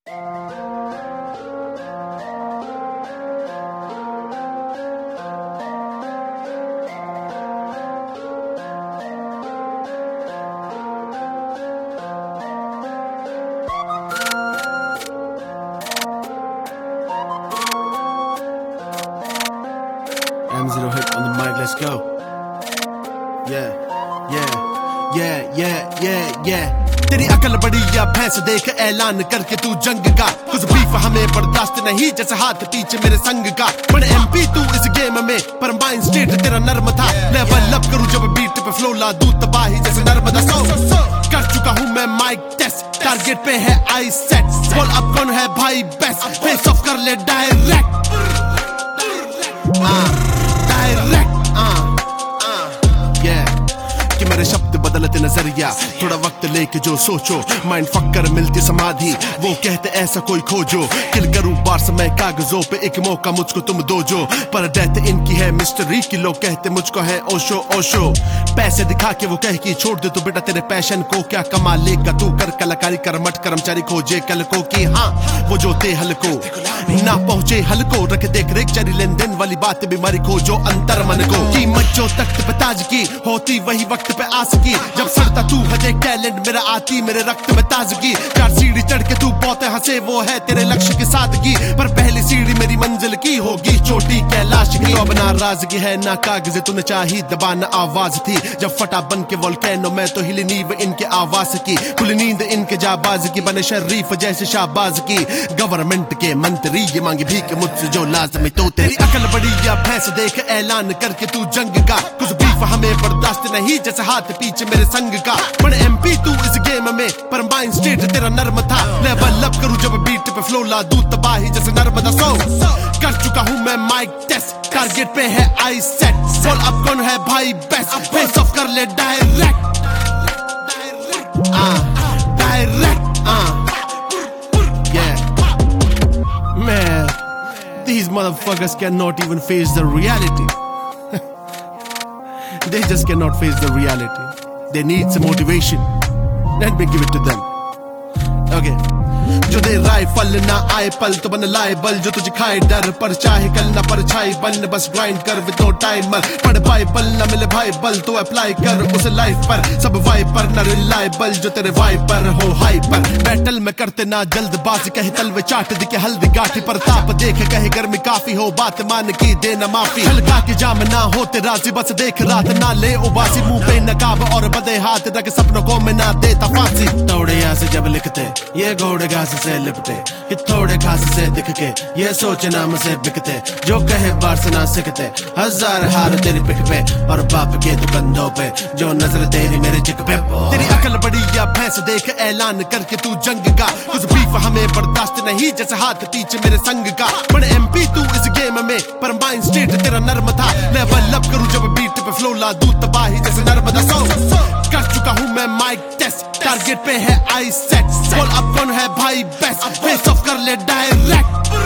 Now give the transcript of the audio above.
M0 hit on the mic, let's go. Yeah. तेरी अकल बड़ी या भैंस देख ऐलान करके तू जंग का। कुछ बीफ हमें बर्दाश्त नहीं जैसे हाथ पीछे मेरे संग का। बड़े MP तू इस गेम में पर माइंड स्टेट तेरा नर्म था। लेवल अप करूं जब बीट पे फ्लो ला दूं तबाही जैसे नर्मदा। सो कर चुका हूं मैं माइक टेस्ट, टारगेट पे है आई सेट। बोल अब कौन है भाई बेस्ट, फेस ऑफ कर ले डायरेक्ट। कि मेरे शब्द बदलते नजरिया, थोड़ा वक्त लेके जो सोचो। माइंड फक कर मिलती समाधि, वो कहते ऐसा कोई खोजो। किल करूं बार समय कागजों पे, एक मौका मुझको तुम दो जो। पर डेथ इनकी है मिस्ट्री की, लोग कहते मुझको है ओशो ओशो। पैसे दिखा के वो कह की छोड़ दे तू बेटा तेरे पैशन को, क्या कमा लेगा तू। कर कलाकारी कर मट कर्मचारी खोजे कल को की। हाँ वो जो ते हल को ना पहुंचे हल को, रख देख रेख चरी लेन देन वाली बात बीमारी खोजो अंतर मन को। कीमत जो तख्त पे ताज की होती वही वक्त पे आ सकी, जब सड़ता तू हजे टैलेंट मेरा आती मेरे रक्त में ताजगी। चार सीढ़ी चढ़ के तू बहुत हंसे वो है तेरे लक्ष्य की सादगी, पर पहली सीढ़ी मेरी मंजिल की होगी चोटी कैलाश की। तो अब ना राजगी है ना कागज तूने चाही दबा न आवाज थी, जब फटा बन के वोल्केनो मैं तो हिली नींव इनके आवाज की। खुली नींद इनके जाबाज की, बने शरीफ जैसे शाहबाज की। गवर्नमेंट के मंत्री ये मांगी भीख मुझसे जो लाजमी, तो तेरी अकल बड़ी या भैंस देख ऐलान करके तू जंग का। कुछ बीफ हमें बर्दाश्त नहीं जैसे हाथ पीछे मेरे संग का। बड़े MP तू इस गेम में पर माइंड स्टेट तेरा नर्म था। लेवल अप करूं जब बीट पे फ्लो ला दूं तबाही जैसे नर्मदा। सो कर चुका हूं मैं माइक टेस्ट, टारगेट पे है आई सेट। बोल अब कौन है भाई बेस्ट, फेस ऑफ कर ले direct. Man, these motherfuckers cannot even face the reality. They just cannot face the reality. They need some motivation. Let me give it to them. Okay. जो दे राइफल ना आए पल तो बन लाइबल, जो तुझे खाए डर पर चाहे कल ना पर छाई बन। बस ग्राइंड कर विद नो टाइमर, पढ़ बाइबल ना मिले भाई बल तो अप्लाई कर उस लाइफ पर। सब वाइपर ना रिलायबल, जो तेरे वाइपर हो हाइपर। बैटल में करते ना जल्दबाजी, कहे तलवे चाट दी के हल्दी गाठी पर। ताप देखे कहे गर्मी काफी हो, बात मान की देना माफी। हल्का के जाम ना होते राजी, बस देख रात ना ले उबासी। मुंह पे नकाब और बदे हाथ रख सपनों को मैं ना देता फांसी। तोड़े यहाँ से जब लिखते ये घोड़े घास से लिपटे, कि थोड़े खास से दिख के ये सोचे नाम से बिकते। जो कहे बार से ना सिकते, हजार हार तेरी पिठ पे और बाप के तो कंधों पे, जो नजर तेरी मेरे चिक पे। तेरी अकल बड़ी या भैंस देख ऐलान करके तू जंग का। कुछ बीफ हमें बर्दाश्त नहीं जैसे हाथ पीछे मेरे संग का। बड़े MP तू इस गेम में पर माइंड स्टेट तेरा नर्म था। लेवल अप करूं जब बीट पे फ्लो ला दूं तबाही जैसे नर्मदा। सो कर चुका हूं मैं माइक टेस्ट, टारगेट पे है आई सेट। बोल अब कौन है भाई बेस्ट, फेस ऑफ कर ले डायरेक्ट।